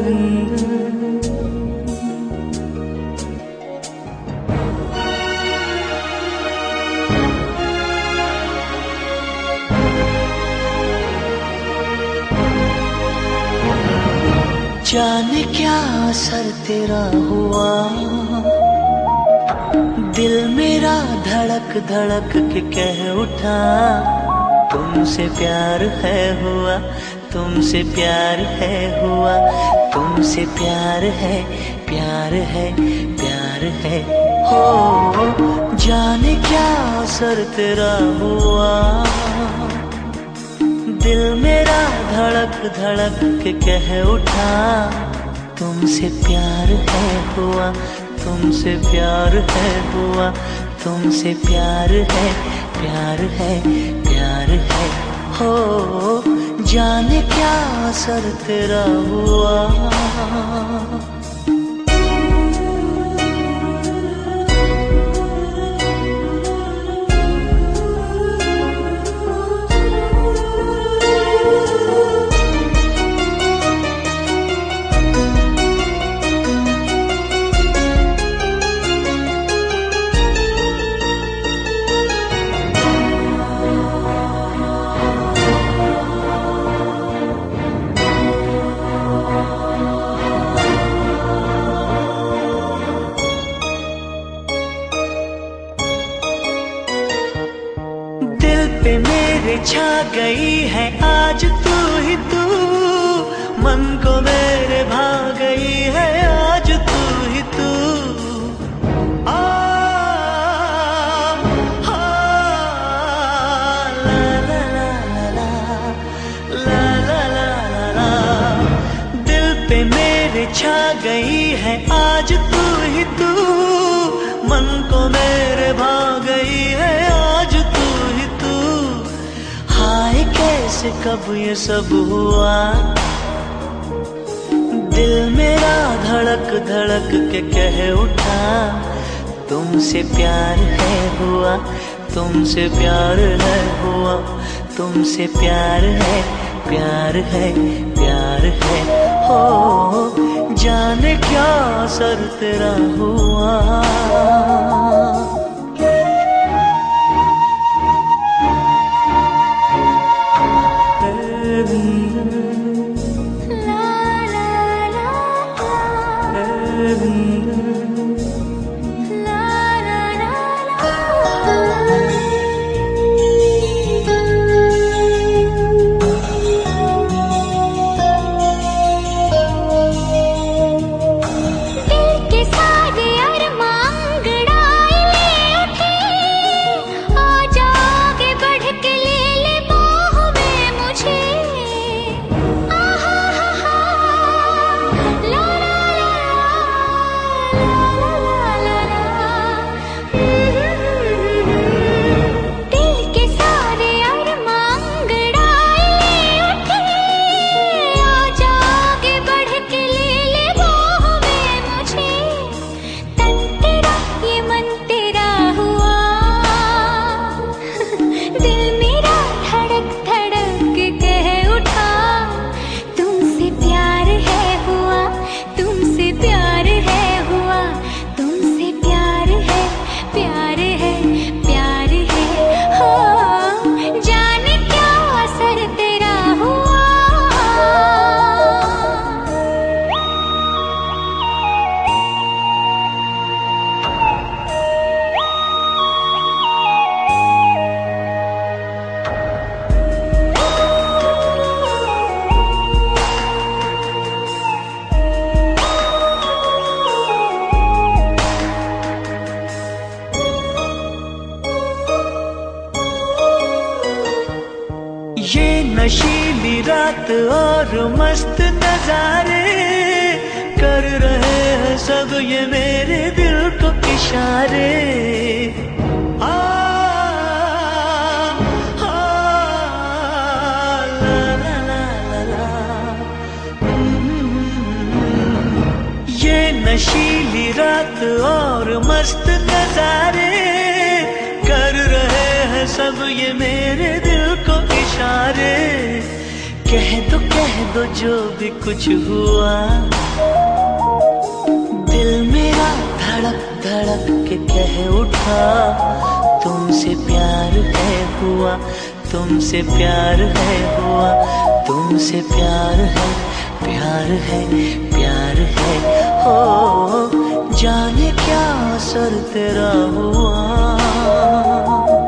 जाने क्या असर तेरा हुआ, दिल मेरा धड़क धड़क के कह उठा, तुमसे प्यार है हुआ, तुमसे प्यार है हुआ, तुमसे प्यार है, प्यार है, प्यार है। हो जाने क्या असर तेरा हुआ, दिल मेरा धड़क धड़क के कह उठा, तुमसे प्यार है हुआ, तुमसे प्यार है हुआ, तुमसे प्यार है, प्यार है, प्यार है। हो जाने क्या असर तेरा हुआ। पे मेरे छा गई है आज तू ही तू, मन को मेरे भा गई है आज तू ही तू। आ, आ, ला ला ला ला ला ला ला ला ला, दिल पे मेरे छा गई है आज तू ही तू, मन को मेरे भा गई है आज तू ही तू। हाय कैसे कब ये सब हुआ, दिल मेरा धड़क धड़क के कह उठा, तुमसे प्यार है हुआ, तुमसे प्यार है हुआ, तुमसे प्यार है, प्यार है, प्यार है। हो जाने क्या असर तेरा हुआ। ये नशीली रात और मस्त नजारे कर रहे हैं सब ये मेरे दिल को इशारे। आ, आ, ला ला ला ला, ये नशीली रात और मस्त नजारे कर रहे हैं सब ये मेरे दिल को इशारे। कह दो जो भी कुछ हुआ। दिल मेरा धड़क धड़क के कह उठा, तुमसे प्यार है हुआ, तुमसे प्यार है हुआ, तुमसे प्यार है, प्यार है, प्यार है। हो जाने क्या असर तेरा हुआ।